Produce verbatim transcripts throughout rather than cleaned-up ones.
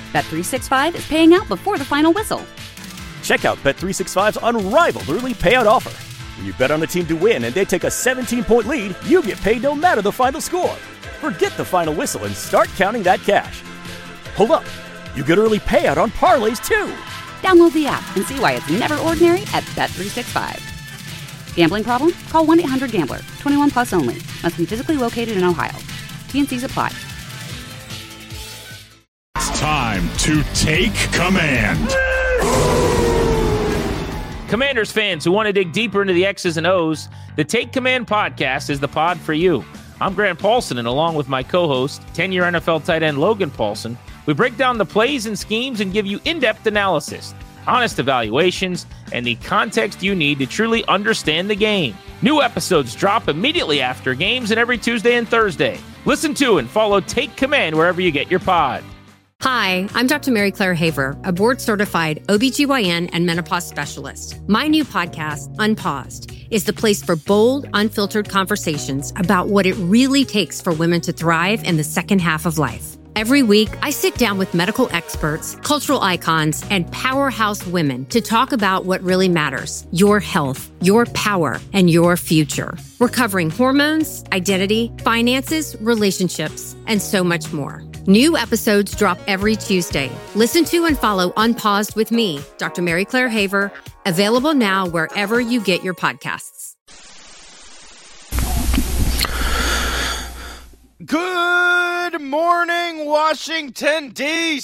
Bet three sixty-five is paying out before the final whistle. Check out Bet three sixty-five's unrivaled early payout offer. When you bet on a team to win and they take a seventeen-point lead, you get paid no matter the final score. Forget the final whistle and start counting that cash. Hold up. You get early payout on parlays, too. Download the app and see why it's never ordinary at Bet three sixty-five. Gambling problem? Call one eight hundred gambler. twenty-one plus only. Must be physically located in Ohio. T N Cs apply. It's time to take command. Commanders fans who want to dig deeper into the X's and O's, the Take Command podcast is the pod for you. I'm Grant Paulson, and along with my co-host, ten-year N F L tight end Logan Paulson, we break down the plays and schemes and give you in-depth analysis, honest evaluations, and the context you need to truly understand the game. New episodes drop immediately after games and every Tuesday and Thursday. Listen to and follow Take Command wherever you get your pod. Hi, I'm Doctor Mary Claire Haver, a board-certified O B G Y N and menopause specialist. My new podcast, Unpaused, is the place for bold, unfiltered conversations about what it really takes for women to thrive in the second half of life. Every week, I sit down with medical experts, cultural icons, and powerhouse women to talk about what really matters: your health, your power, and your future. We're covering hormones, identity, finances, relationships, and so much more. New episodes drop every Tuesday. Listen to and follow Unpaused with me, Doctor Mary Claire Haver, available now wherever you get your podcasts. Good morning, Washington, D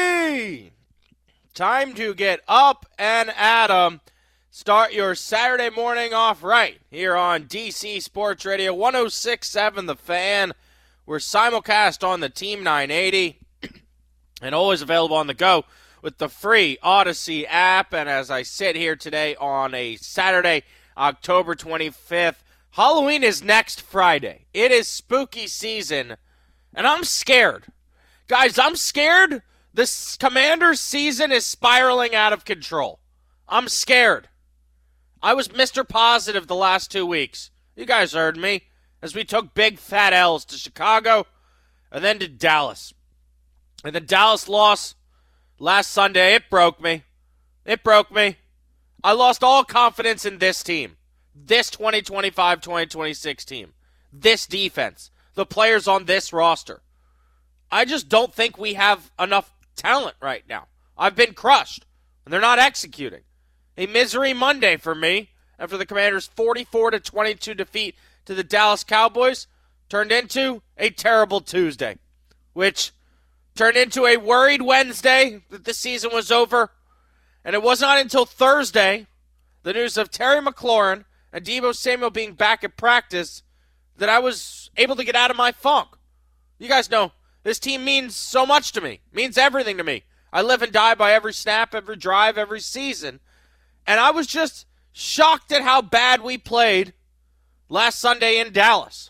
C Time to get up and at 'em. Start your Saturday morning off right here on D C Sports Radio one oh six point seven The Fan. We're simulcast on the Team nine eighty and always available on the go with the free Odyssey app. And as I sit here today on a Saturday, October twenty-fifth, Halloween is next Friday. It is spooky season, and I'm scared. Guys, I'm scared. This Commanders season is spiraling out of control. I'm scared. I was Mister Positive the last two weeks. You guys heard me. As we took big fat L's to Chicago and then to Dallas. And the Dallas loss last Sunday, it broke me. It broke me. I lost all confidence in this team. This twenty twenty-five twenty twenty-six team. This defense. The players on this roster. I just don't think we have enough talent right now. I've been crushed. And they're not executing. A misery Monday for me after the Commanders' forty-four to twenty-two defeat to the Dallas Cowboys turned into a terrible Tuesday, which turned into a worried Wednesday that the season was over. And it was not until Thursday, the news of Terry McLaurin and Deebo Samuel being back at practice, that I was able to get out of my funk. You guys know this team means so much to me, means everything to me. I live and die by every snap, every drive, every season. And I was just shocked at how bad we played last Sunday in Dallas.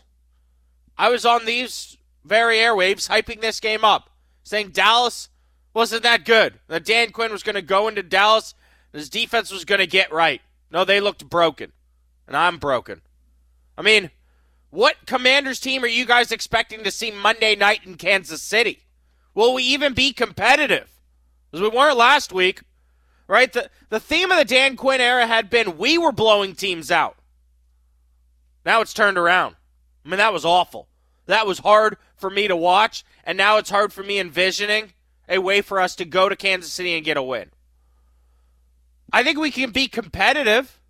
I was on these very airwaves hyping this game up, saying Dallas wasn't that good, that Dan Quinn was going to go into Dallas and his defense was going to get right. No, they looked broken, and I'm broken. I mean, what Commanders team are you guys expecting to see Monday night in Kansas City? Will we even be competitive? Because we weren't last week, right? The, the theme of the Dan Quinn era had been we were blowing teams out. Now it's turned around. I mean, that was awful. That was hard for me to watch, and now it's hard for me envisioning a way for us to go to Kansas City and get a win. I think we can be competitive.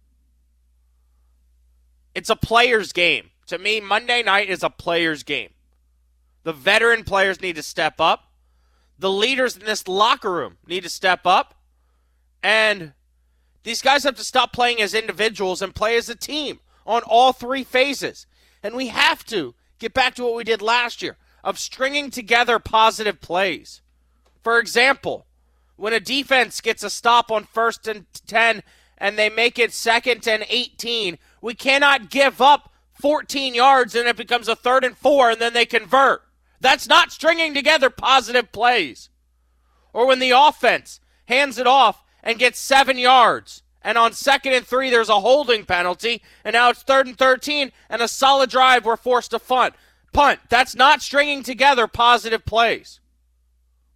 It's a player's game. To me, Monday night is a player's game. The veteran players need to step up. The leaders in this locker room need to step up. And these guys have to stop playing as individuals and play as a team on all three phases. And we have to get back to what we did last year of stringing together positive plays. For example, when a defense gets a stop on first and ten and they make it second and eighteen, we cannot give up fourteen yards and it becomes a third and four and then they convert. That's not stringing together positive plays. Or when the offense hands it off and gets seven yards and on second and three, there's a holding penalty, and now it's third and thirteen, and a solid drive we're forced to punt. Punt. That's not stringing together positive plays.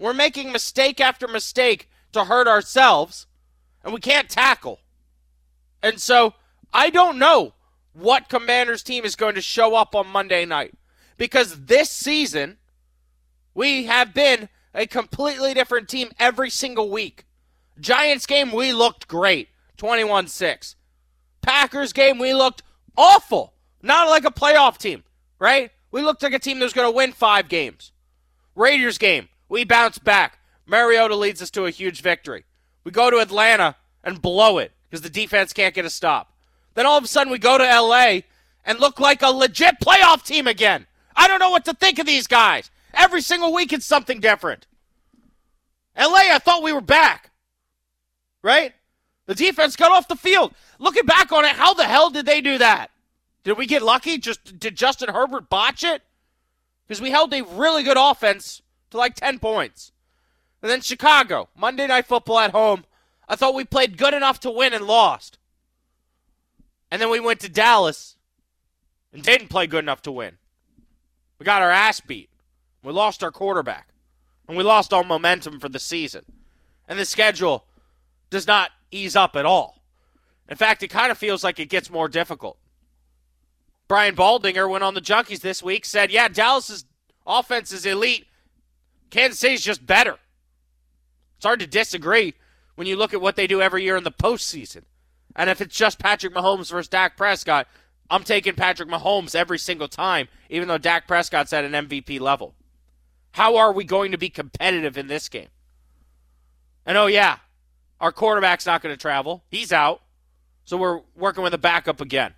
We're making mistake after mistake to hurt ourselves, and we can't tackle. And so I don't know what Commanders team is going to show up on Monday night, because this season we have been a completely different team every single week. Giants game, we looked great, twenty-one six. Packers game, we looked awful, not like a playoff team, right? We looked like a team that was going to win five games. Raiders game, we bounced back. Mariota leads us to a huge victory. We go to Atlanta and blow it because the defense can't get a stop. Then all of a sudden we go to L A and look like a legit playoff team again. I don't know what to think of these guys. Every single week it's something different. L A, I thought we were back, right? The defense got off the field. Looking back on it, how the hell did they do that? Did we get lucky? Just did Justin Herbert botch it? Because we held a really good offense to like ten points. And then Chicago, Monday Night Football at home. I thought we played good enough to win and lost. And then we went to Dallas and didn't play good enough to win. We got our ass beat. We lost our quarterback. And we lost all momentum for the season. And the schedule does not ease up at all. In fact, it kind of feels like it gets more difficult. Brian Baldinger went on the Junkies this week, said, yeah, Dallas's offense is elite. Kansas City's just better. It's hard to disagree when you look at what they do every year in the postseason. And if it's just Patrick Mahomes versus Dak Prescott, I'm taking Patrick Mahomes every single time, even though Dak Prescott's at an M V P level. How are we going to be competitive in this game? And oh yeah, our quarterback's not going to travel. He's out. So we're working with a backup again.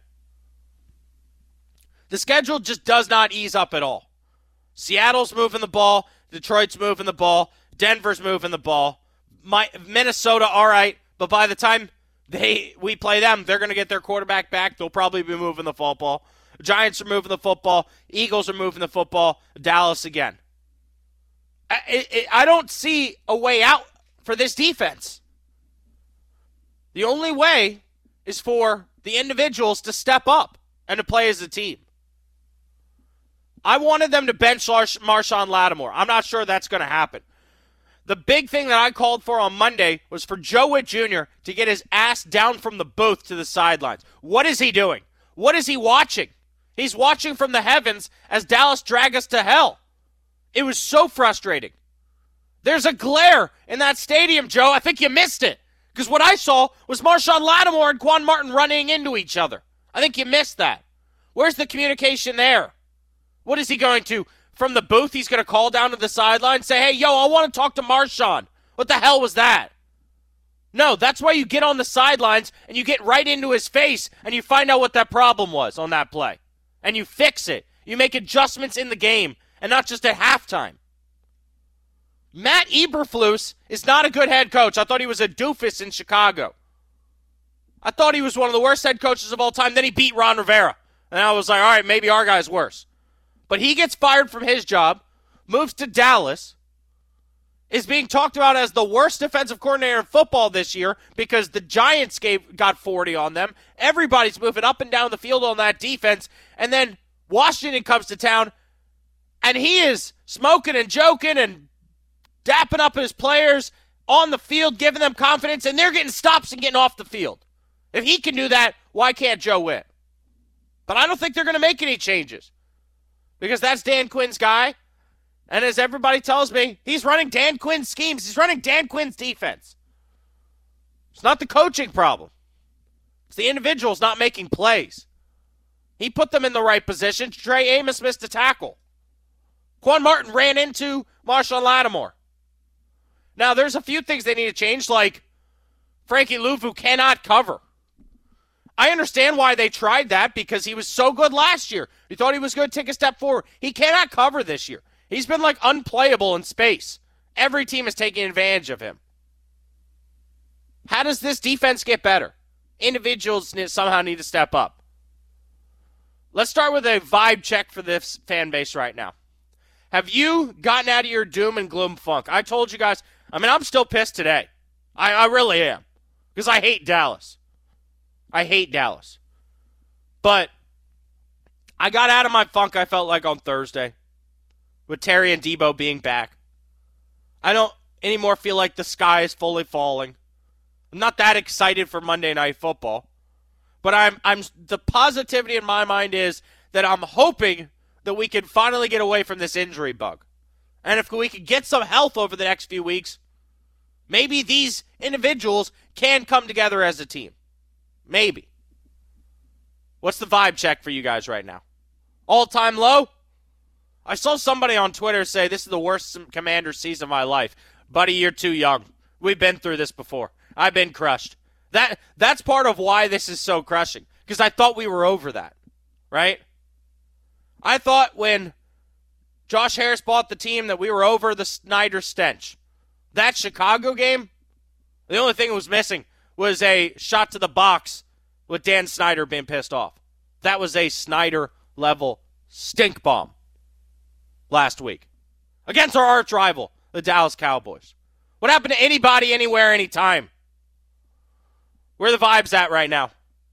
The schedule just does not ease up at all. Seattle's moving the ball. Detroit's moving the ball. Denver's moving the ball. My, Minnesota, all right. But by the time they we play them, they're going to get their quarterback back. They'll probably be moving the football. Giants are moving the football. Eagles are moving the football. Dallas again. I, it, I don't see a way out for this defense. The only way is for the individuals to step up and to play as a team. I wanted them to bench Marshawn Lattimore. I'm not sure that's going to happen. The big thing that I called for on Monday was for Joe Witt Junior to get his ass down from the booth to the sidelines. What is he doing? What is he watching? He's watching from the heavens as Dallas drag us to hell. It was so frustrating. There's a glare in that stadium, Joe. I think you missed it. Because what I saw was Marshawn Lattimore and Quan Martin running into each other. I think you missed that. Where's the communication there? What is he going to, from the booth, he's going to call down to the sideline and say, hey, yo, I want to talk to Marshawn. What the hell was that? No, that's why you get on the sidelines and you get right into his face and you find out what that problem was on that play. And you fix it. You make adjustments in the game and not just at halftime. Matt Eberflus is not a good head coach. I thought he was a doofus in Chicago. I thought he was one of the worst head coaches of all time. Then he beat Ron Rivera. And I was like, all right, maybe our guy's worse. But he gets fired from his job, moves to Dallas, is being talked about as the worst defensive coordinator in football this year because the Giants gave got forty on them. Everybody's moving up and down the field on that defense. And then Washington comes to town, and he is smoking and joking and dapping up his players on the field, giving them confidence, and they're getting stops and getting off the field. If he can do that, why can't Joe Witt? But I don't think they're going to make any changes. Because that's Dan Quinn's guy. And as everybody tells me, he's running Dan Quinn's schemes. He's running Dan Quinn's defense. It's not the coaching problem. It's the individuals not making plays. He put them in the right position. Trey Amos missed a tackle. Quan Martin ran into Marshawn Lattimore. Now, there's a few things they need to change, like Frankie Luvu cannot cover. I understand why they tried that because he was so good last year. You thought he was going to take a step forward. He cannot cover this year. He's been like unplayable in space. Every team is taking advantage of him. How does this defense get better? Individuals somehow need to step up. Let's start with a vibe check for this fan base right now. Have you gotten out of your doom and gloom funk? I told you guys, I mean, I'm still pissed today. I, I really am. Because I hate Dallas. I hate Dallas. But I got out of my funk, I felt like, on Thursday with Terry and Debo being back. I don't anymore feel like the sky is fully falling. I'm not that excited for Monday Night Football. But I'm I'm the positivity in my mind is that I'm hoping that we can finally get away from this injury bug. And if we can get some health over the next few weeks, maybe these individuals can come together as a team. Maybe. What's the vibe check for you guys right now? All-time low? I saw somebody on Twitter say this is the worst Commander season of my life. Buddy, you're too young. We've been through this before. I've been crushed. That That's part of why this is so crushing, because I thought we were over that, right? I thought when Josh Harris bought the team that we were over the Snyder stench. That Chicago game, the only thing that was missing was a shot to the box with Dan Snyder being pissed off. That was a Snyder-level stink bomb last week against our arch rival, the Dallas Cowboys. What happened to anybody, anywhere, anytime? Where are the vibes at right now?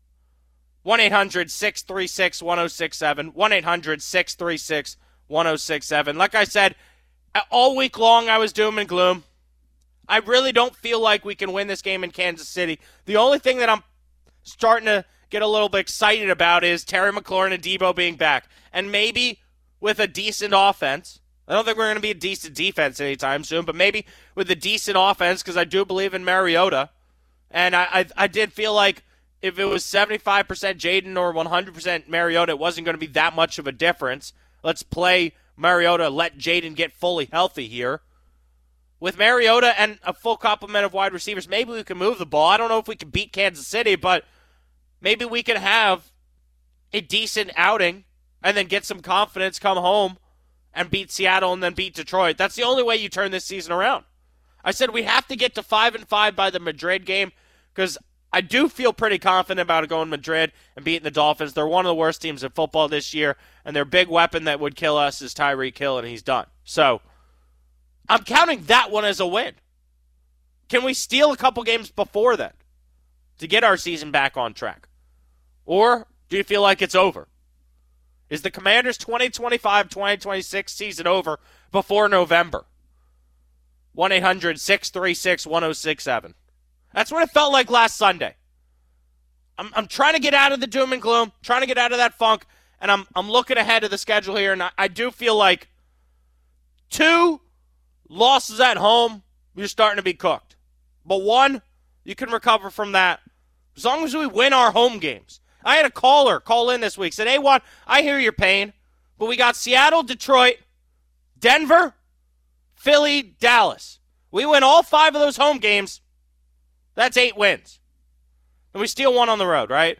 one eight hundred six three six one oh six seven. one eight hundred six three six one oh six seven. Like I said, all week long I was doom and gloom. I really don't feel like we can win this game in Kansas City. The only thing that I'm starting to get a little bit excited about is Terry McLaurin and Debo being back. And maybe with a decent offense. I don't think we're going to be a decent defense anytime soon, but maybe with a decent offense, because I do believe in Mariota. And I, I I did feel like if it was seventy-five percent Jaden or one hundred percent Mariota, it wasn't going to be that much of a difference. Let's play Mariota, let Jaden get fully healthy here. With Mariota and a full complement of wide receivers, maybe we can move the ball. I don't know if we can beat Kansas City, but maybe we can have a decent outing and then get some confidence, come home, and beat Seattle and then beat Detroit. That's the only way you turn this season around. I said we have to get to five and five by the Madrid game, because I do feel pretty confident about going Madrid and beating the Dolphins. They're one of the worst teams in football this year, and their big weapon that would kill us is Tyreek Hill, and he's done. So I'm counting that one as a win. Can we steal a couple games before then to get our season back on track? Or do you feel like it's over? Is the Commanders' twenty twenty-five twenty twenty-six season over before November? one eight hundred six three six one oh six seven. That's what it felt like last Sunday. I'm I'm trying to get out of the doom and gloom, trying to get out of that funk, and I'm I'm looking ahead of the schedule here, and I, I do feel like two losses at home, you're starting to be cooked. But one, you can recover from that as long as we win our home games. I had a caller call in this week, said, hey, Juan, I hear your pain, but we got Seattle, Detroit, Denver, Philly, Dallas. We win all five of those home games. That's eight wins. And we steal one on the road, right?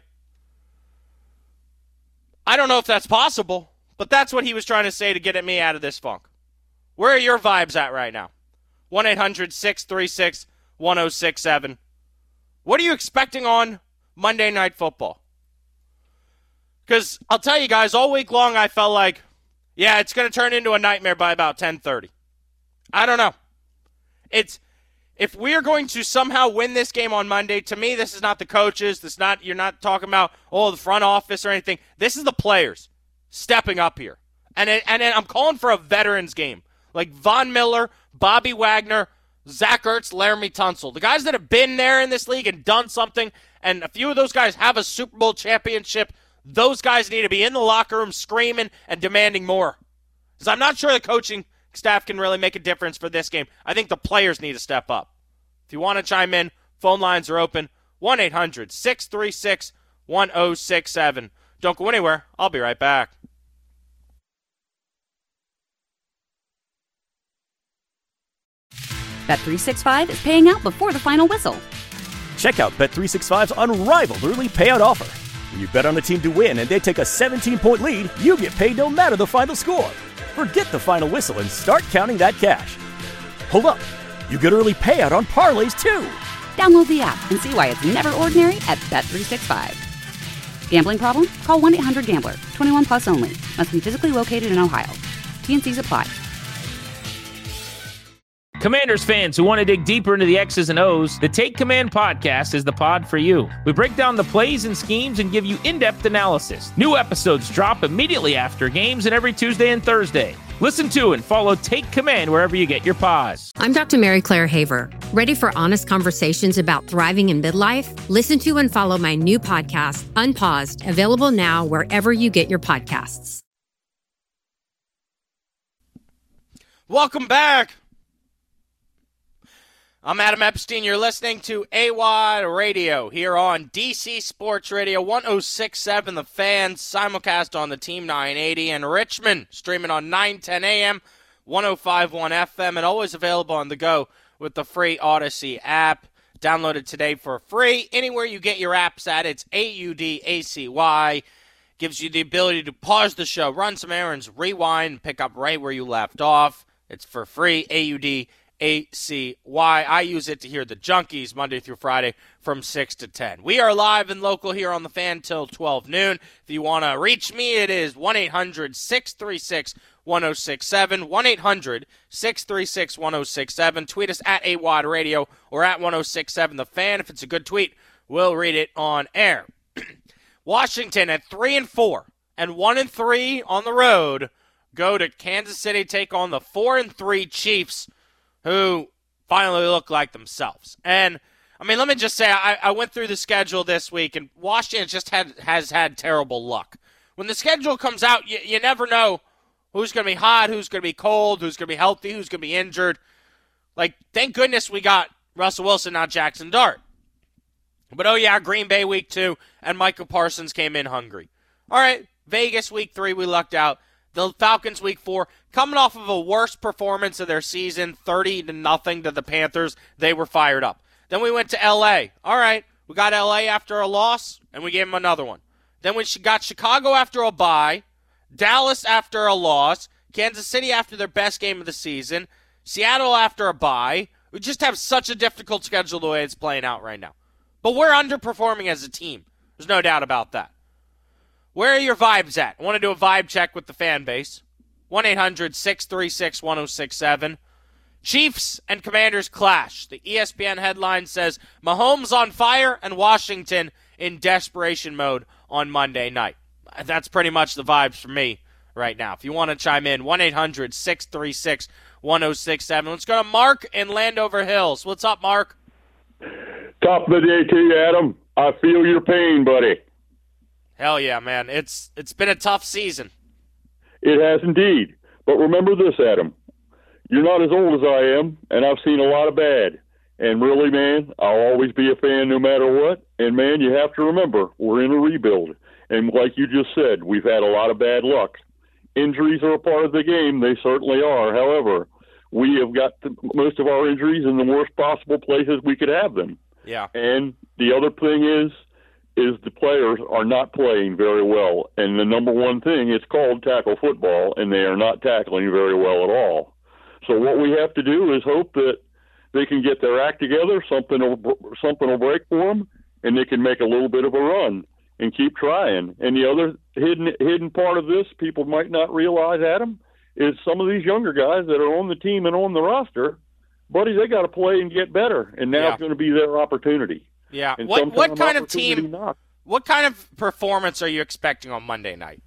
I don't know if that's possible, but that's what he was trying to say to get me out of this funk. Where are your vibes at right now? one eight hundred six three six one oh six seven. What are you expecting on Monday Night Football? Because I'll tell you guys, all week long I felt like, yeah, it's going to turn into a nightmare by about ten thirty. I don't know. It's if we are going to somehow win this game on Monday, to me, this is not the coaches. This is not you're not talking about oh the front office or anything. This is the players stepping up here, and it, and it, I'm calling for a veterans game like Von Miller, Bobby Wagner, Zach Ertz, Laramie Tunsil, the guys that have been there in this league and done something. And a few of those guys have a Super Bowl championship. Those guys need to be in the locker room screaming and demanding more. Because I'm not sure the coaching staff can really make a difference for this game. I think the players need to step up. If you want to chime in, phone lines are open. one eight hundred six three six one oh six seven. Don't go anywhere. I'll be right back. Bet three sixty-five is paying out before the final whistle. Check out Bet three sixty-five's unrivaled early payout offer. When you bet on a team to win and they take a seventeen-point lead, you get paid no matter the final score. Forget the final whistle and start counting that cash. Hold up. You get early payout on parlays, too. Download the app and see why it's never ordinary at Bet three sixty-five. Gambling problem? Call one eight hundred gambler. twenty-one plus only. Must be physically located in Ohio. T N Cs apply. Commanders fans who want to dig deeper into the X's and O's, the Take Command podcast is the pod for you. We break down the plays and schemes and give you in-depth analysis. New episodes drop immediately after games and every Tuesday and Thursday. Listen to and follow Take Command wherever you get your pods. I'm Doctor Mary Claire Haver. Ready for honest conversations about thriving in midlife? Listen to and follow my new podcast, Unpaused, available now wherever you get your podcasts. Welcome back. I'm Adam Epstein. You're listening to A W A D Radio here on D C Sports Radio, one oh six point seven The Fan, simulcast on the Team nine eighty, and Richmond, streaming on nine ten a.m., one oh five point one F M, and always available on the go with the free Odyssey app. Download it today for free. Anywhere you get your apps at, it's A U D A C Y. Gives you the ability to pause the show, run some errands, rewind, pick up right where you left off. It's for free, A U D A C Y. I use it to hear the Junkies Monday through Friday from six to ten. We are live and local here on The Fan till twelve noon. If you want to reach me, it is one eight hundred six three six one oh six seven, one eight hundred six three six one oh six seven. Tweet us at A W A D Radio or at one oh six point seven The Fan. If it's a good tweet, we'll read it on air. Washington at three and four and one and three on the road go to Kansas City, take on the four and three Chiefs, who finally look like themselves. And, I mean, let me just say, I, I went through the schedule this week, and Washington just had, has had terrible luck. When the schedule comes out, you, you never know who's going to be hot, who's going to be cold, who's going to be healthy, who's going to be injured. Like, thank goodness we got Russell Wilson, not Jackson Dart. But, oh, yeah, Green Bay week two, and Michael Parsons came in hungry. All right, Vegas week three, we lucked out. The Falcons week four, coming off of a worst performance of their season, thirty to nothing to the Panthers, they were fired up. Then we went to L A. All right, we got L A after a loss, and we gave them another one. Then we got Chicago after a bye, Dallas after a loss, Kansas City after their best game of the season, Seattle after a bye. We just have such a difficult schedule the way it's playing out right now. But we're underperforming as a team. There's no doubt about that. Where are your vibes at? I want to do a vibe check with the fan base. one eight hundred six three six one oh six seven. Chiefs and Commanders clash. The E S P N headline says, Mahomes on fire and Washington in desperation mode on Monday night. That's pretty much the vibes for me right now. If you want to chime in, one eight hundred six three six one oh six seven. Let's go to Mark in Landover Hills. What's up, Mark? Top of the day to you, Adam. I feel your pain, buddy. Hell yeah, man. It's It's been a tough season. It has indeed. But remember this, Adam. You're not as old as I am, and I've seen a lot of bad. And really, man, I'll always be a fan no matter what. And, man, you have to remember, we're in a rebuild. And like you just said, we've had a lot of bad luck. Injuries are a part of the game. They certainly are. However, we have got the, most of our injuries in the worst possible places we could have them. Yeah. And the other thing is, is the players are not playing very well. And the number one thing, it's called tackle football, and they are not tackling very well at all. So what we have to do is hope that they can get their act together, something will, something will break for them, and they can make a little bit of a run and keep trying. And the other hidden hidden part of this, people might not realize, Adam, is some of these younger guys that are on the team and on the roster, buddy, they got to play and get better, and now yeah. it's going to be their opportunity. Yeah. And what what kind of team? Not. What kind of performance are you expecting on Monday night?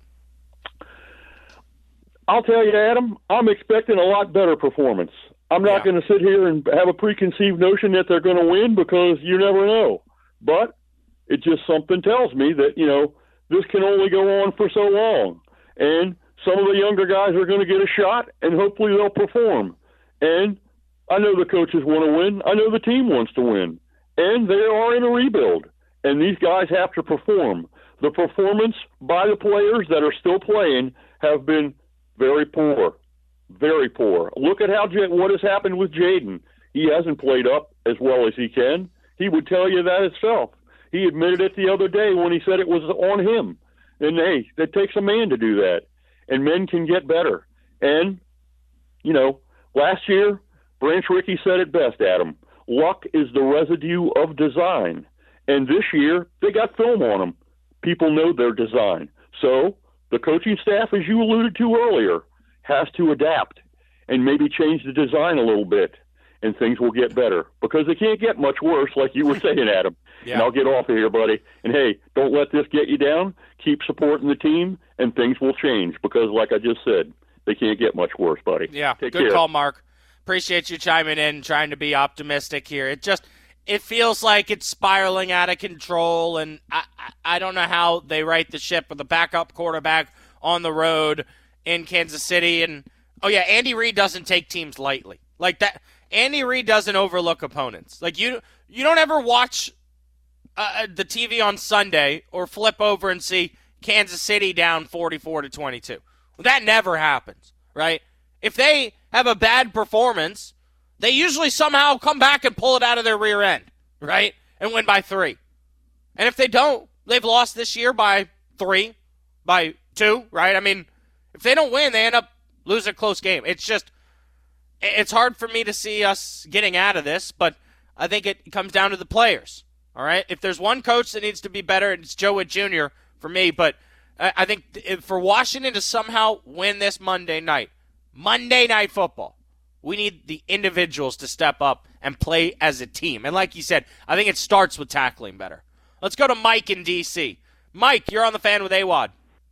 I'll tell you, Adam, I'm expecting a lot better performance. I'm not yeah. going to sit here and have a preconceived notion that they're going to win, because you never know. But it just something tells me that, you know, this can only go on for so long. And some of the younger guys are going to get a shot, and hopefully they'll perform. And I know the coaches want to win. I know the team wants to win. And they are in a rebuild. And these guys have to perform. The performance by the players that are still playing have been very poor. Very poor. Look at how what has happened with Jaden. He hasn't played up as well as he can. He would tell you that himself. He admitted it the other day when he said it was on him. And, hey, it takes a man to do that. And men can get better. And, you know, last year, Branch Rickey said it best, Adam. Luck is the residue of design. And this year, they got film on them. People know their design. So the coaching staff, as you alluded to earlier, has to adapt and maybe change the design a little bit, and things will get better, because they can't get much worse, like you were saying, Adam. Yeah. And I'll get off of here, buddy. And, hey, don't let this get you down. Keep supporting the team, and things will change, because, like I just said, they can't get much worse, buddy. Yeah, Take good care. call, Mark. Appreciate you chiming in, trying to be optimistic here. It just it feels like it's spiraling out of control, and I, I, I don't know how they right the ship with a backup quarterback on the road in Kansas City. And, oh, yeah, Andy Reid doesn't take teams lightly. Like that, Andy Reid doesn't overlook opponents. Like, you, you don't ever watch uh, the T V on Sunday or flip over and see Kansas City down forty-four to twenty-two. That never happens, right? If they have a bad performance, they usually somehow come back and pull it out of their rear end, right? And win by three. And if they don't, they've lost this year by three, by two, right? I mean, if they don't win, they end up losing a close game. It's just, it's hard for me to see us getting out of this, but I think it comes down to the players, all right? If there's one coach that needs to be better, it's Joe Wood Junior for me, but I think for Washington to somehow win this Monday night, Monday Night Football, we need the individuals to step up and play as a team. And like you said, I think it starts with tackling better. Let's go to Mike in D C. Mike, you're on the Fan with A W O D.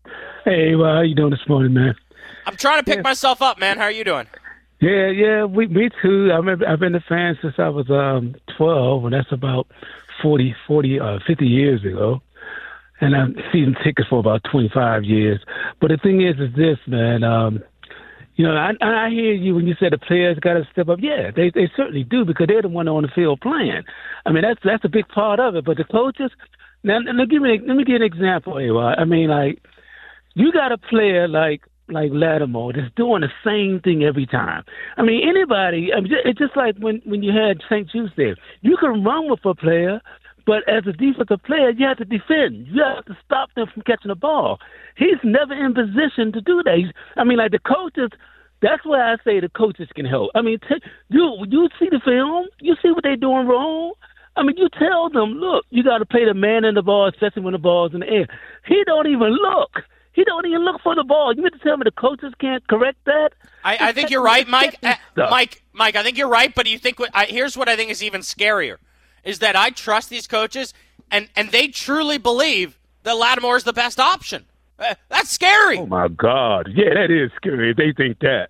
Hey, well, how you doing this morning, man? I'm trying to pick yeah. myself up, man. How are you doing? Yeah, yeah, we, me too. I remember, I've been a fan since I was um, twelve, and that's about forty, forty, uh, fifty years ago. And I've season tickets for about twenty-five years. But the thing is, is this, man. Um, you know, I, I hear you when you say the players got to step up. Yeah, they they certainly do because they're the one on the field playing. I mean, that's that's a big part of it. But the coaches, now, now give me let me give an example. A-Rod. I mean, like you got a player like like Lattimore that's doing the same thing every time. I mean, anybody. I mean, it's just like when when you had Saint Just there. You can run with a player. But as a defensive player, you have to defend. You have to stop them from catching the ball. He's never in position to do that. He's, I mean, like the coaches, that's why I say the coaches can help. I mean, t- you you see the film, you see what they're doing wrong. I mean, you tell them, look, you got to play the man in the ball, especially when the ball's in the air. He don't even look. He don't even look for the ball. You mean to tell me the coaches can't correct that? I, I think you're right, Mike. Uh, Mike, Mike, I think you're right, but you think what, I, here's what I think is even scarier. Is that I trust these coaches, and, and they truly believe that Lattimore is the best option. Uh, that's scary. Oh, my God. Yeah, that is scary if they think that.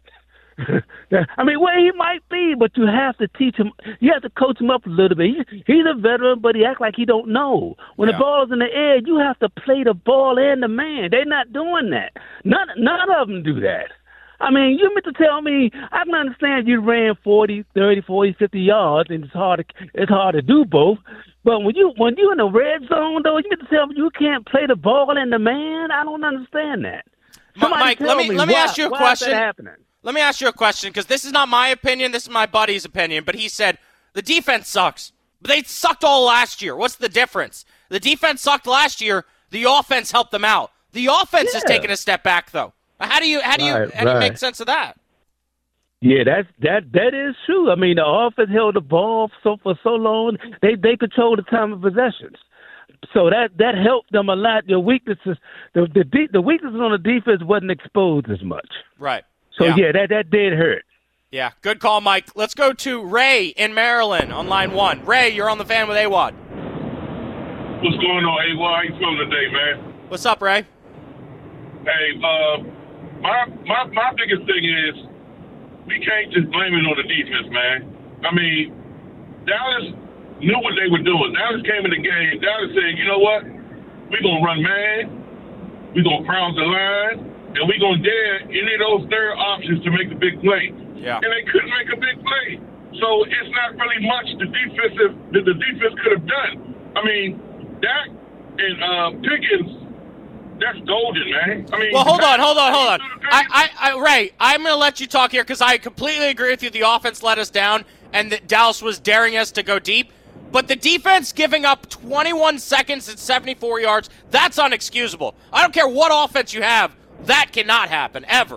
I mean, well, he might be, but you have to teach him. You have to coach him up a little bit. He, he's a veteran, but he acts like he don't know. When yeah. the ball's in the air, you have to play the ball and the man. They're not doing that. None, none of them do that. I mean, you meant to tell me, I can understand you ran forty, thirty, forty, fifty yards, and it's hard to, it's hard to do both. But when you when you in the red zone, though, you meant to tell me you can't play the ball and the man? I don't understand that. Somebody Mike, let me, me let me why, ask you a why question. Is that happening? Let me ask you a question, because this is not my opinion. This is my buddy's opinion. But he said the defense sucks. But they sucked all last year. What's the difference? The defense sucked last year. The offense helped them out. The offense yeah. has taken a step back, though. How do you how do you right, how do you right. make sense of that? Yeah, that's that that is true. I mean, the offense held the ball so for so long. They they controlled the time of possessions, so that that helped them a lot. Their weaknesses, the the de- the weaknesses on the defense wasn't exposed as much. Right. So yeah, yeah that that did hurt. Yeah, good call, Mike. Let's go to Ray in Maryland on line one. Ray, you're on the Fan with A W O D. What's going on, A W O D? How you feeling today, man? What's up, Ray? Hey, uh, my my my biggest thing is we can't just blame it on the defense, man. I mean, Dallas knew what they were doing. Dallas came in the game. Dallas said, you know what? We're going to run man. We're going to crowd the line. And we're going to dare any of those third options to make the big play. Yeah. And they couldn't make a big play. So it's not really much the defensive that the defense could have done. I mean, Dak and uh, Pickens, that's golden, man. I mean, well, hold on, hold on, hold on. I, I, I, Ray, I'm going to let you talk here because I completely agree with you. The offense let us down, and that Dallas was daring us to go deep. But the defense giving up twenty-one seconds and seventy-four yards, that's unexcusable. I don't care what offense you have. That cannot happen, ever.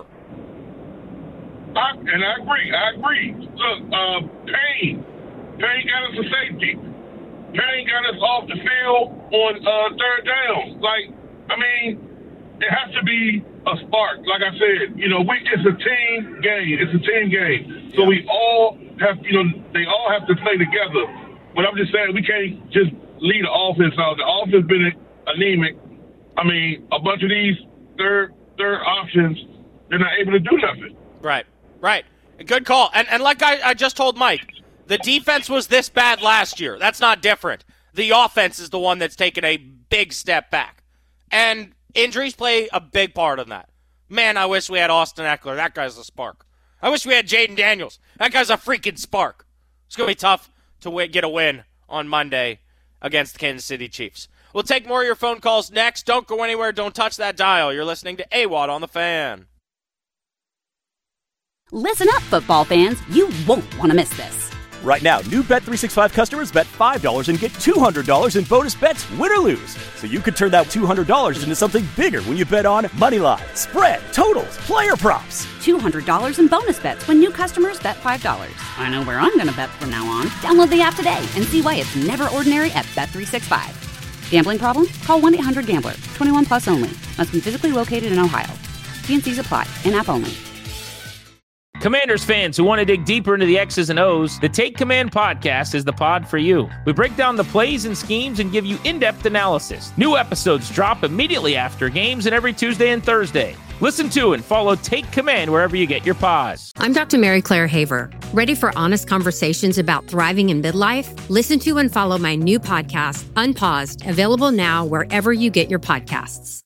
I, and I agree, I agree. Look, uh, Payne, Payne got us a safety. Payne got us off the field on uh, third down. Like, I mean, it has to be a spark. Like I said, you know, we, it's a team game. It's a team game. So we all have, you know, they all have to play together. But I'm just saying we can't just lead the offense out. The offense been anemic. I mean, a bunch of these third third options they're not able to do nothing. Right, right. Good call. And and like I, I just told Mike, the defense was this bad last year. That's not different. The offense is the one that's taken a big step back. And injuries play a big part in that. Man, I wish we had Austin Eckler. That guy's a spark. I wish we had Jaden Daniels. That guy's a freaking spark. It's going to be tough to w- get a win on Monday against the Kansas City Chiefs. We'll take more of your phone calls next. Don't go anywhere. Don't touch that dial. You're listening to A W O D on the Fan. Listen up, football fans. You won't want to miss this. Right now, new Bet three sixty-five customers bet five dollars and get two hundred dollars in bonus bets, win or lose. So you could turn that two hundred dollars into something bigger when you bet on money line, spread, totals, player props. two hundred dollars in bonus bets when new customers bet five dollars. I know where I'm going to bet from now on. Download the app today and see why it's never ordinary at Bet three sixty-five. Gambling problem? Call one eight hundred gambler. twenty-one plus only. Must be physically located in Ohio. T N Cs apply. In-app only. Commanders fans who want to dig deeper into the X's and O's, the Take Command podcast is the pod for you. We break down the plays and schemes and give you in-depth analysis. New episodes drop immediately after games and every Tuesday and Thursday. Listen to and follow Take Command wherever you get your pods. I'm Doctor Mary Claire Haver. Ready for honest conversations about thriving in midlife? Listen to and follow my new podcast, Unpaused, available now wherever you get your podcasts.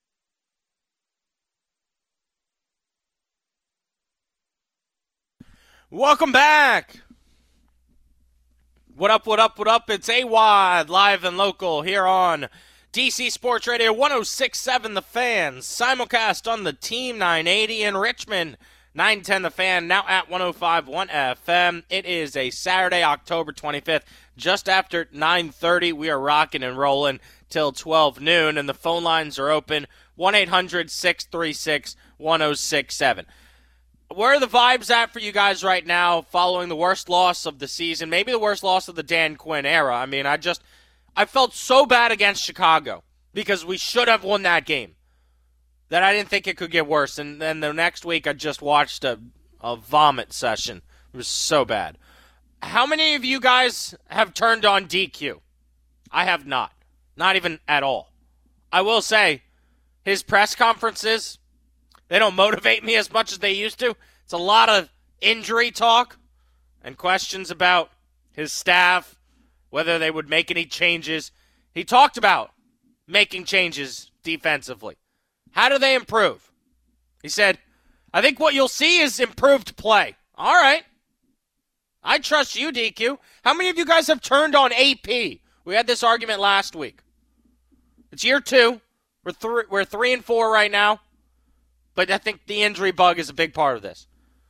Welcome back. What up, what up, what up? It's A W O D, live and local here on D C Sports Radio one oh six point seven The Fan. Simulcast on the Team nine eighty in Richmond, nine ten The Fan, now at one oh five point one F M. It is a Saturday, October twenty-fifth, just after nine thirty. We are rocking and rolling till twelve noon, and the phone lines are open, one eight hundred six three six one oh six seven. Where are the vibes at for you guys right now following the worst loss of the season, maybe the worst loss of the Dan Quinn era? I mean, I just, I felt so bad against Chicago because we should have won that game that I didn't think it could get worse. And then the next week I just watched a, a vomit session. It was so bad. How many of you guys have turned on D Q? I have not. Not even at all. I will say, his press conferences, they don't motivate me as much as they used to. It's a lot of injury talk and questions about his staff, whether they would make any changes. He talked about making changes defensively. How do they improve? He said, I think what you'll see is improved play. All right. I trust you, D Q. How many of you guys have turned on A P? We had this argument last week. It's year two. We're, th- we're three and four right now. But I think the injury bug is a big part of this.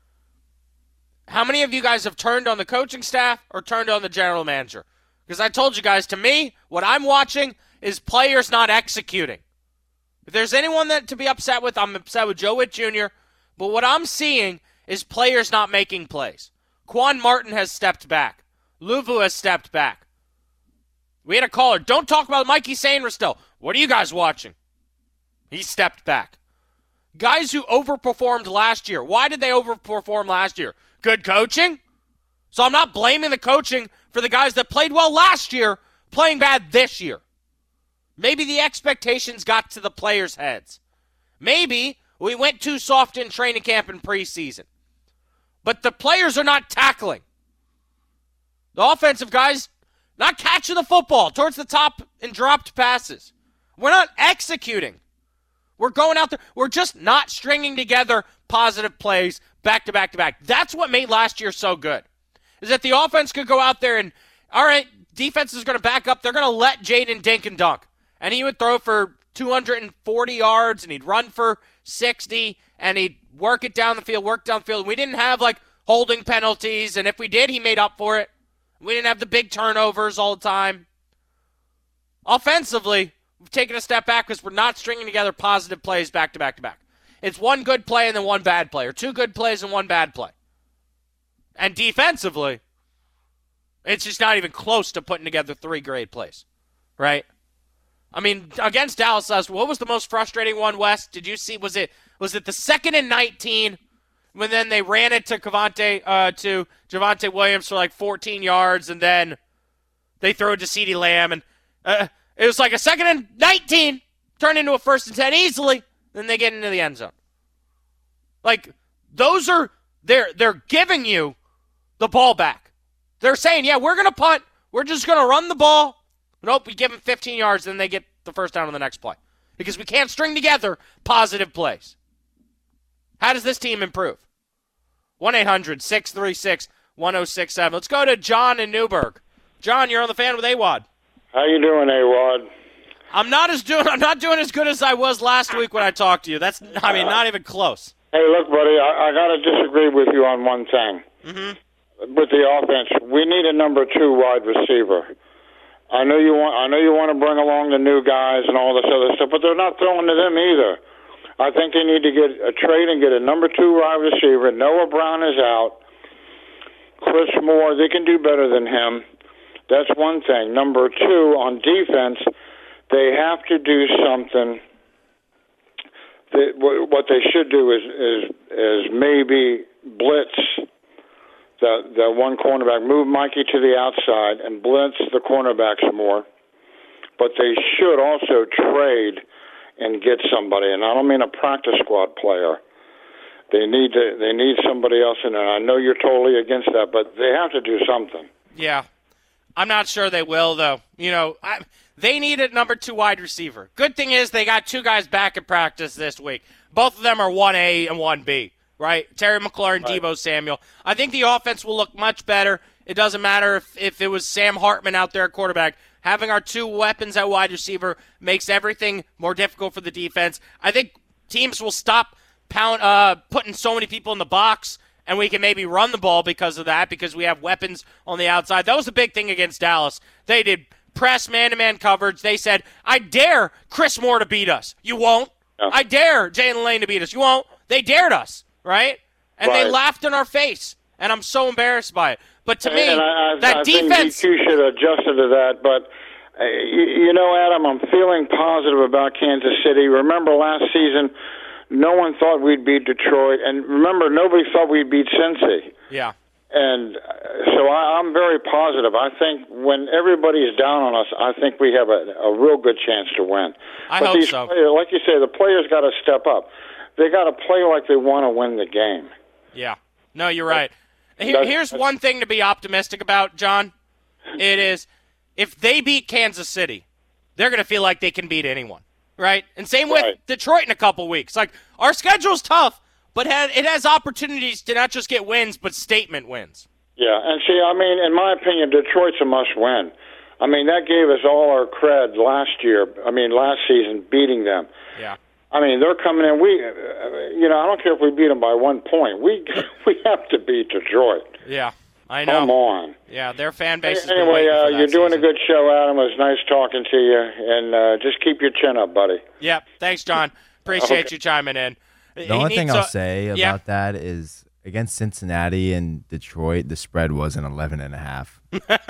How many of you guys have turned on the coaching staff or turned on the general manager? Because I told you guys, to me, what I'm watching is players not executing. If there's anyone that to be upset with, I'm upset with Joe Witt Junior But what I'm seeing is players not making plays. Quan Martin has stepped back. Luvu has stepped back. We had a caller. Don't talk about Mikey Sainristil. What are you guys watching? He stepped back. Guys who overperformed last year. Why did they overperform last year? Good coaching? So I'm not blaming the coaching for the guys that played well last year playing bad this year. Maybe the expectations got to the players' heads. Maybe we went too soft in training camp and preseason. But the players are not tackling. The offensive guys not catching the football towards the top in dropped passes. We're not executing. We're going out there. We're just not stringing together positive plays back to back to back. That's what made last year so good. Is that the offense could go out there and, all right, defense is going to back up. They're going to let Jaden dink and dunk. And he would throw for two hundred forty yards, and he'd run for sixty, and he'd work it down the field, work down the field. We didn't have, like, holding penalties, and if we did, he made up for it. We didn't have the big turnovers all the time. Offensively, we've taken a step back because we're not stringing together positive plays back to back to back. It's one good play and then one bad play, or two good plays and one bad play. And defensively, it's just not even close to putting together three great plays, right? I mean, against Dallas, what was the most frustrating one, Wes? Did you see? Was it was it the second and nineteen when then they ran it to Cavante, uh, to Javonte Williams for like fourteen yards, and then they throw it to CeeDee Lamb, and uh, it was like a second and nineteen turned into a first and ten easily. Then they get into the end zone. Like, those are, they're, they're giving you the ball back. They're saying, yeah, we're going to punt. We're just going to run the ball. Nope, we give them fifteen yards, then they get the first down on the next play. Because we can't string together positive plays. How does this team improve? one eight hundred six three six one oh six seven. Let's go to John in Newburgh. John, you're on the Fan with A W O D. How you doing, A W O D? I'm not as doing. I'm not doing as good as I was last week when I talked to you. That's, I mean, not even close. Hey, look, buddy, I, I got to disagree with you on one thing. Mm-hmm. With the offense, we need a number two wide receiver. I know you want. I know you want to bring along the new guys and all this other stuff, but they're not throwing to them either. I think they need to get a trade and get a number two wide receiver. Noah Brown is out. Chris Moore, they can do better than him. That's one thing. Number two, on defense, they have to do something. They, what they should do is is, is maybe blitz the the one cornerback, move Mikey to the outside and blitz the cornerbacks more. But they should also trade and get somebody, and I don't mean a practice squad player. They need to, they need somebody else in there. I know you're totally against that, but they have to do something. Yeah, I'm not sure they will, though. You know, I, they need a number two wide receiver. Good thing is they got two guys back at practice this week. Both of them are one A and one B, right? Terry McLaurin, right. Deebo Samuel. I think the offense will look much better. It doesn't matter if, if it was Sam Hartman out there at quarterback. Having our two weapons at wide receiver makes everything more difficult for the defense. I think teams will stop pound, uh, putting so many people in the box, and we can maybe run the ball because of that, because we have weapons on the outside. That was the big thing against Dallas. They did press man-to-man coverage. They said, I dare Chris Moore to beat us. You won't. No. I dare Jalen Lane to beat us. You won't. They dared us, right? And right. They laughed in our face, and I'm so embarrassed by it. But to and, me, and I, I, that I defense... think D Q should have adjusted to that, but... Uh, you, you know, Adam, I'm feeling positive about Kansas City. Remember last season, no one thought we'd beat Detroit, and remember, nobody thought we'd beat Cincy. Yeah. And uh, so I, I'm very positive. I think when everybody's down on us, I think we have a, a real good chance to win. I but hope these so. Players, like you say, the players got to step up. They got to play like they want to win the game. Yeah. No, you're right. Here, here's one thing to be optimistic about, John. It is... If they beat Kansas City, they're going to feel like they can beat anyone, right? And same with right. Detroit in a couple weeks. Like, our schedule's tough, but it has opportunities to not just get wins, but statement wins. Yeah, and see, I mean, in my opinion, Detroit's a must-win. I mean, that gave us all our cred last year, I mean, last season, beating them. Yeah. I mean, they're coming in. We, you know, I don't care if we beat them by one point. We we have to beat Detroit. Yeah. I know. Come on. Yeah, their fan base is Anyway, uh, you're doing season. a good show, Adam. It was nice talking to you. And uh, just keep your chin up, buddy. Yep. Thanks, John. Appreciate okay. you chiming in. The he only thing I'll a, say about yeah. that is against Cincinnati and Detroit, the spread wasn't eleven and a half.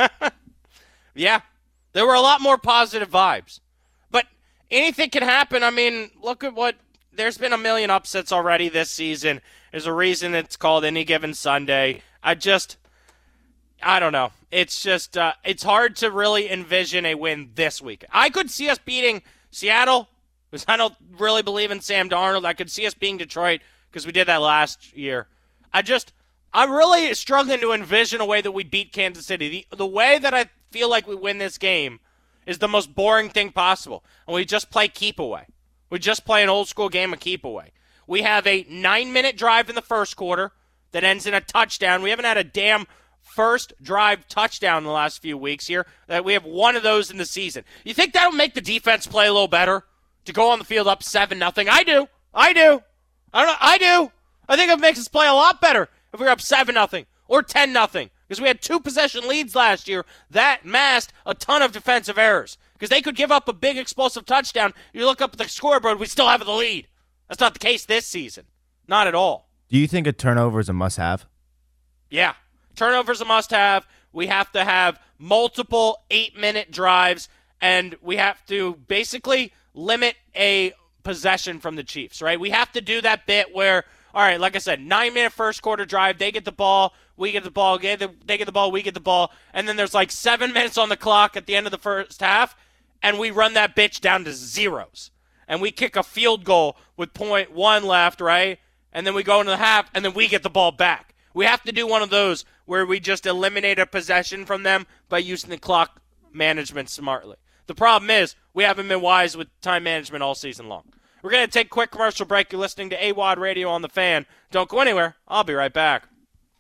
Yeah. There were a lot more positive vibes. But anything can happen. I mean, look at what – there's been a million upsets already this season. There's a reason it's called Any Given Sunday. I just – I don't know. It's just, uh, it's hard to really envision a win this week. I could see us beating Seattle, because I don't really believe in Sam Darnold. I could see us beating Detroit, because we did that last year. I just, I'm really struggling to envision a way that we beat Kansas City. The, the way that I feel like we win this game is the most boring thing possible. And we just play keep away. We just play an old school game of keep away. We have a nine-minute drive in the first quarter that ends in a touchdown. We haven't had a damn first drive touchdown in the last few weeks here. That we have one of those in the season. You think that'll make the defense play a little better to go on the field up seven nothing? I do. I do. I don't know. I do. I think it makes us play a lot better if we're up seven nothing or ten nothing, because we had two possession leads last year. That masked a ton of defensive errors, because they could give up a big explosive touchdown. You look up at the scoreboard, we still have the lead. That's not the case this season. Not at all. Do you think a turnover is a must-have? Yeah. Turnovers a must-have. We have to have multiple eight-minute drives, and we have to basically limit a possession from the Chiefs, right? We have to do that bit where, all right, like I said, nine-minute first-quarter drive, they get the ball, we get the ball, they get the ball, we get the ball, and then there's like seven minutes on the clock at the end of the first half, and we run that bitch down to zeros. And we kick a field goal with point one left, right? and then we go into the half, and then we get the ball back. We have to do one of those where we just eliminate a possession from them by using the clock management smartly. The problem is we haven't been wise with time management all season long. We're going to take a quick commercial break. You're listening to A W O D Radio on the Fan. Don't go anywhere. I'll be right back.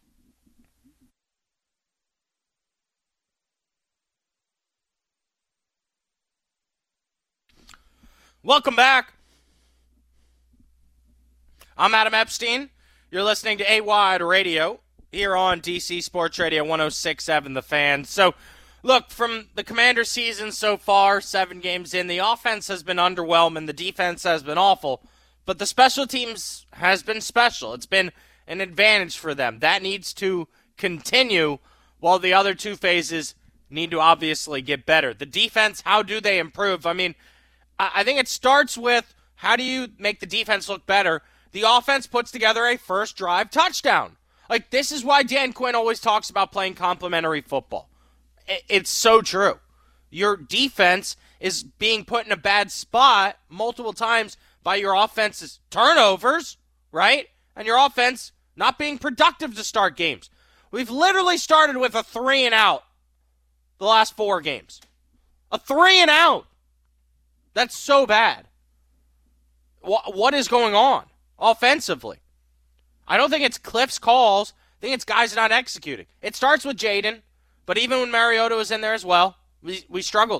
Welcome back. I'm Adam Epstein. You're listening to A W O D Radio here on D C Sports Radio one oh six point seven The Fan. So, look, from the Commander season so far, seven games in, the offense has been underwhelming, the defense has been awful, but the special teams has been special. It's been an advantage for them. That needs to continue while the other two phases need to obviously get better. The defense, how do they improve? I mean, I think it starts with how do you make the defense look better? The offense puts together a first drive touchdown. Like, this is why Dan Quinn always talks about playing complementary football. It's so true. Your defense is being put in a bad spot multiple times by your offense's turnovers, right? And your offense not being productive to start games. We've literally started with a three and out the last four games. A three and out. That's so bad. What, what is going on offensively? I don't think it's Cliff's calls. I think it's guys not executing. It starts with Jaden, but even when Mariota was in there as well, we, we struggled.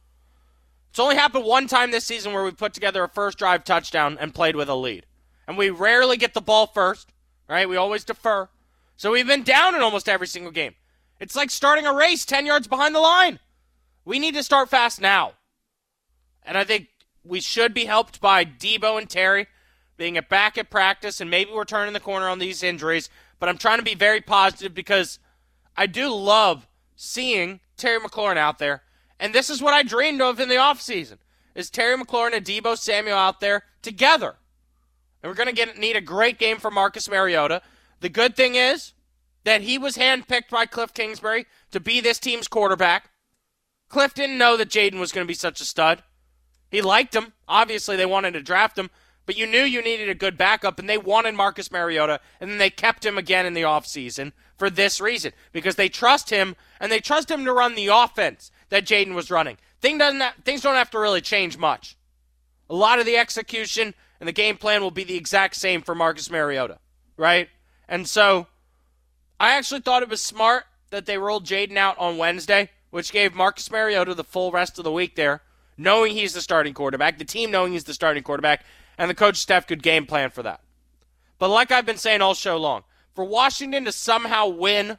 It's only happened one time this season where we put together a first drive touchdown and played with a lead. And we rarely get the ball first, right? We always defer. So we've been down in almost every single game. It's like starting a race ten yards behind the line. We need to start fast now. And I think we should be helped by Debo and Terry being at back at practice, and maybe we're turning the corner on these injuries. But I'm trying to be very positive because I do love seeing Terry McLaurin out there. And this is what I dreamed of in the offseason, is Terry McLaurin and Debo Samuel out there together. And we're going to get need a great game for Marcus Mariota. The good thing is that he was handpicked by Cliff Kingsbury to be this team's quarterback. Cliff didn't know that Jaden was going to be such a stud. He liked him. Obviously, they wanted to draft him. But you knew you needed a good backup, and they wanted Marcus Mariota, and then they kept him again in the offseason for this reason. Because they trust him, and they trust him to run the offense that Jaden was running. Thing doesn't have, things don't have to really change much. A lot of the execution and the game plan will be the exact same for Marcus Mariota, right? And so I actually thought it was smart that they rolled Jaden out on Wednesday, which gave Marcus Mariota the full rest of the week there, knowing he's the starting quarterback, the team knowing he's the starting quarterback, and the coach staff could game plan for that. But like I've been saying all show long, for Washington to somehow win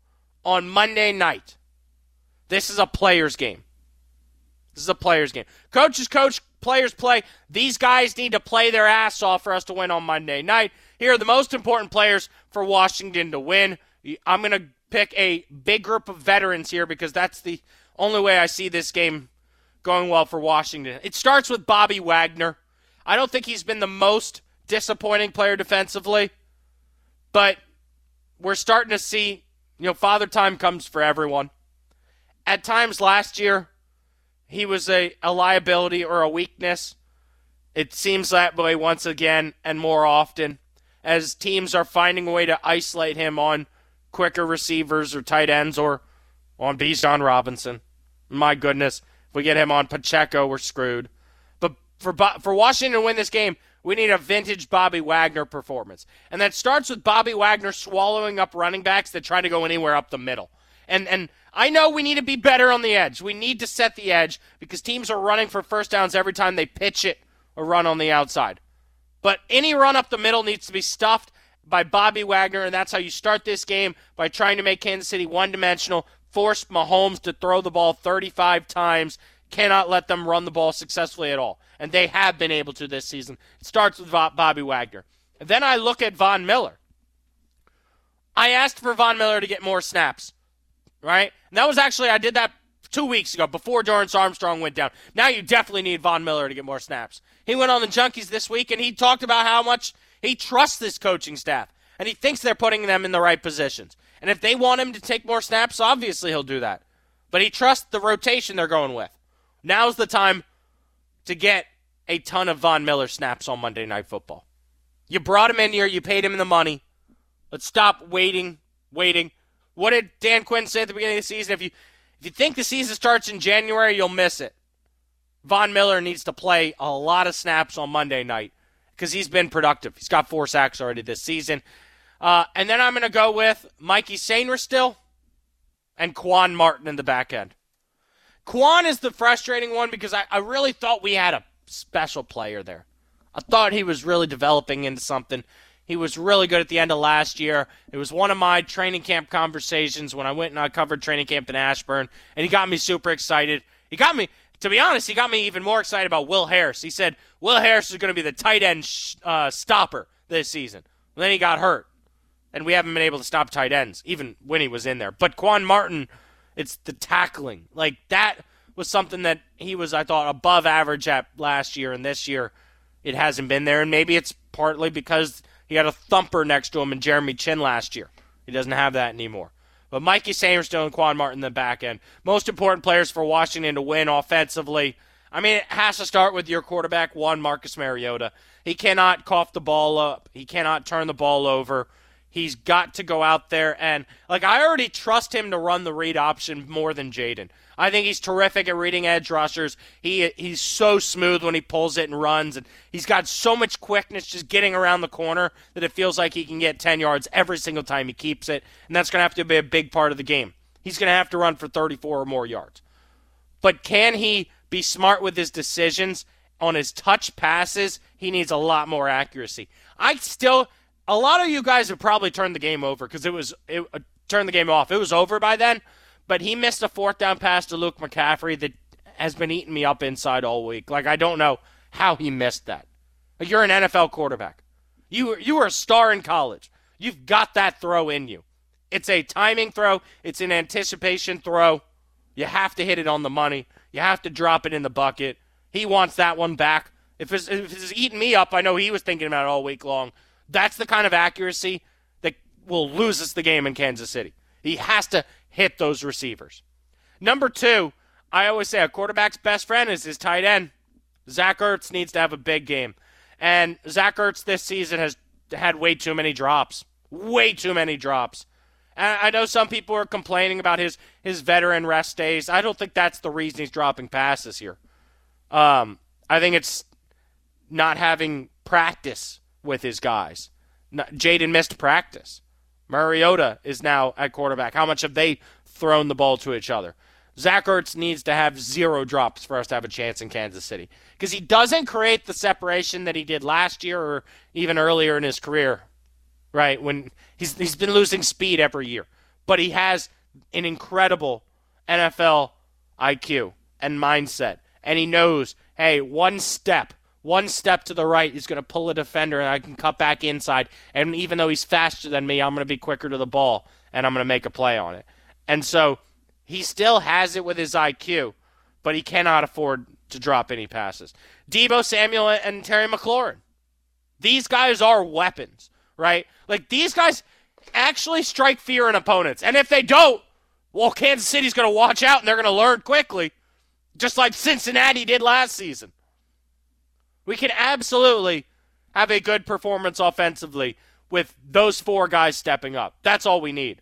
on Monday night, this is a player's game. This is a player's game. Coaches coach, players play. These guys need to play their ass off for us to win on Monday night. Here are the most important players for Washington to win. I'm going to pick a big group of veterans here because that's the only way I see this game going well for Washington. It starts with Bobby Wagner. I don't think he's been the most disappointing player defensively, but we're starting to see, you know, father time comes for everyone. At times last year, he was a, a liability or a weakness. It seems that way once again and more often as teams are finding a way to isolate him on quicker receivers or tight ends or on Bijan Robinson. My goodness, if we get him on Pacheco, we're screwed. But for for Washington to win this game, we need a vintage Bobby Wagner performance. And that starts with Bobby Wagner swallowing up running backs that try to go anywhere up the middle. And and I know we need to be better on the edge. We need to set the edge because teams are running for first downs every time they pitch it or run on the outside. But any run up the middle needs to be stuffed by Bobby Wagner, and that's how you start this game, by trying to make Kansas City one-dimensional, force Mahomes to throw the ball thirty-five times, cannot let them run the ball successfully at all. And they have been able to this season. It starts with Bobby Wagner. And then I look at Von Miller. I asked for Von Miller to get more snaps, right? And that was actually, I did that two weeks ago before Dorrance Armstrong went down. Now you definitely need Von Miller to get more snaps. He went on the Junkies this week, and he talked about how much he trusts this coaching staff, and he thinks they're putting them in the right positions. And if they want him to take more snaps, obviously he'll do that. But he trusts the rotation they're going with. Now's the time to get a ton of Von Miller snaps on Monday Night Football. You brought him in here. You paid him the money. Let's stop waiting, waiting. What did Dan Quinn say at the beginning of the season? If you if you think the season starts in January, you'll miss it. Von Miller needs to play a lot of snaps on Monday night because he's been productive. He's got four sacks already this season. Uh, and then I'm going to go with Mikey Sainristil and Quan Martin in the back end. Quan is the frustrating one because I, I really thought we had a special player there. I thought he was really developing into something. He was really good at the end of last year. It was one of my training camp conversations when I went and I covered training camp in Ashburn, and he got me super excited. He got me, to be honest, he got me even more excited about Will Harris. He said Will Harris is going to be the tight end sh- uh, stopper this season. And then he got hurt, and we haven't been able to stop tight ends, even when he was in there. But Quan Martin, it's the tackling. Like, that was something that he was, I thought, above average at last year, and this year it hasn't been there. And maybe it's partly because he had a thumper next to him in Jeremy Chin last year. He doesn't have that anymore. But Mikey Sainristil and Quan Martin in the back end. Most important players for Washington to win offensively. I mean, it has to start with your quarterback, one, Marcus Mariota. He cannot cough the ball up. He cannot turn the ball over. He's got to go out there and, like, I already trust him to run the read option more than Jaden. I think he's terrific at reading edge rushers. He He's so smooth when he pulls it and runs, and he's got so much quickness just getting around the corner that it feels like he can get ten yards every single time he keeps it, and that's going to have to be a big part of the game. He's going to have to run for thirty-four or more yards. But can he be smart with his decisions on his touch passes? He needs a lot more accuracy. I still, a lot of you guys have probably turned the game over because it was, it uh, turned the game off. It was over by then. But he missed a fourth down pass to Luke McCaffrey that has been eating me up inside all week. Like, I don't know how he missed that. Like, you're an N F L quarterback. You, you were a star in college. You've got that throw in you. It's a timing throw. It's an anticipation throw. You have to hit it on the money. You have to drop it in the bucket. He wants that one back. If it's, if it's eating me up, I know he was thinking about it all week long. That's the kind of accuracy that will lose us the game in Kansas City. He has to hit those receivers. Number two, I always say a quarterback's best friend is his tight end. Zach Ertz needs to have a big game. And Zach Ertz this season has had way too many drops. Way too many drops. And I know some people are complaining about his, his veteran rest days. I don't think that's the reason he's dropping passes here. Um, I think it's not having practice with his guys. Jaden missed practice. Mariota is now at quarterback. How much have they thrown the ball to each other? Zach Ertz needs to have zero drops for us to have a chance in Kansas City because he doesn't create the separation that he did last year or even earlier in his career, right? When he's he's been losing speed every year, but he has an incredible N F L I Q and mindset, and he knows, hey, one step. One step to the right is going to pull a defender, and I can cut back inside. And even though he's faster than me, I'm going to be quicker to the ball, and I'm going to make a play on it. And so he still has it with his I Q, but he cannot afford to drop any passes. Deebo Samuel and Terry McLaurin. These guys are weapons, right? Like, these guys actually strike fear in opponents. And if they don't, well, Kansas City's going to watch out, and they're going to learn quickly, just like Cincinnati did last season. We can absolutely have a good performance offensively with those four guys stepping up. That's all we need.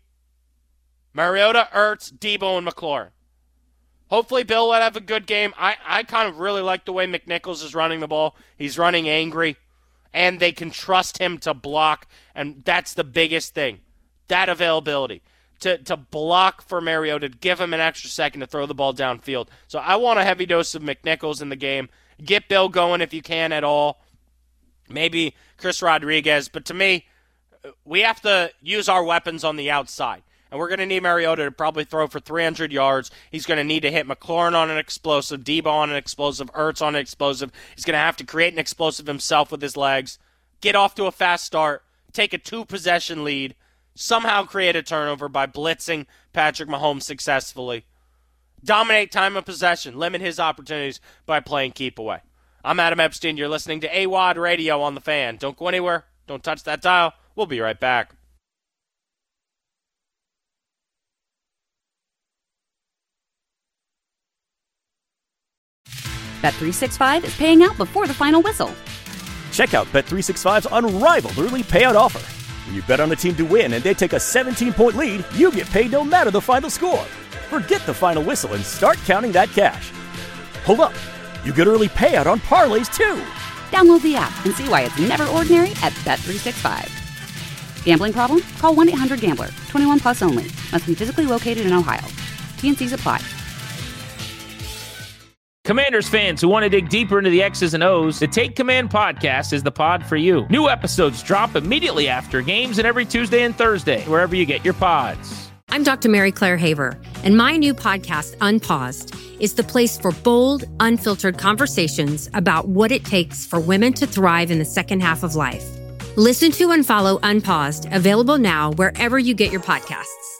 Mariota, Ertz, Deebo, and McLaurin. Hopefully Bill will have a good game. I, I kind of really like the way McNichols is running the ball. He's running angry, and they can trust him to block, and that's the biggest thing, that availability. To, to block for Mariota, to give him an extra second to throw the ball downfield. So I want a heavy dose of McNichols in the game. Get Bill going if you can at all. Maybe Chris Rodriguez. But to me, we have to use our weapons on the outside. And we're going to need Mariota to probably throw for three hundred yards. He's going to need to hit McLaurin on an explosive, Deebo on an explosive, Ertz on an explosive. He's going to have to create an explosive himself with his legs. Get off to a fast start. Take a two-possession lead. Somehow create a turnover by blitzing Patrick Mahomes successfully. Dominate time of possession. Limit his opportunities by playing keep away. I'm Adam Epstein. You're listening to A W O D Radio on The Fan. Don't go anywhere. Don't touch that dial. We'll be right back. Bet three sixty-five is paying out before the final whistle. Check out Bet three sixty-five's unrivaled early payout offer. When you bet on a team to win and they take a seventeen-point lead, you get paid no matter the final score. Forget the final whistle and start counting that cash. Hold up. You get early payout on parlays, too. Download the app and see why it's never ordinary at Bet three sixty-five. Gambling problem? Call one eight hundred gambler. twenty-one plus only. Must be physically located in Ohio. T N Cs apply. Commanders fans who want to dig deeper into the X's and O's, the Take Command podcast is the pod for you. New episodes drop immediately after games and every Tuesday and Thursday, wherever you get your pods. I'm Doctor Mary Claire Haver, and my new podcast, Unpaused, is the place for bold, unfiltered conversations about what it takes for women to thrive in the second half of life. Listen to and follow Unpaused, available now wherever you get your podcasts.